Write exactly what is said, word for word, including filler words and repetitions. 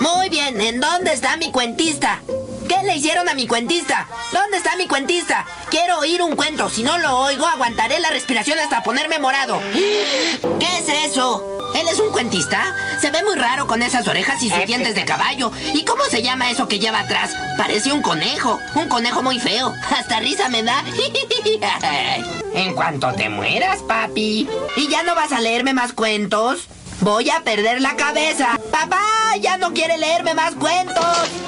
Muy bien, ¿en dónde está mi cuentista? ¿Qué le hicieron a mi cuentista? ¿Dónde está mi cuentista? Quiero oír un cuento. Si no lo oigo, aguantaré la respiración hasta ponerme morado. ¿Qué es eso? ¿Él es un cuentista? Se ve muy raro con esas orejas y sus dientes de caballo. ¿Y cómo se llama eso que lleva atrás? Parece un conejo. Un conejo muy feo. Hasta risa me da. En cuanto te mueras, papi. ¿Y ya no vas a leerme más cuentos? Voy a perder la cabeza. ¡Papá! ¡Ya no quiere leerme más cuentos!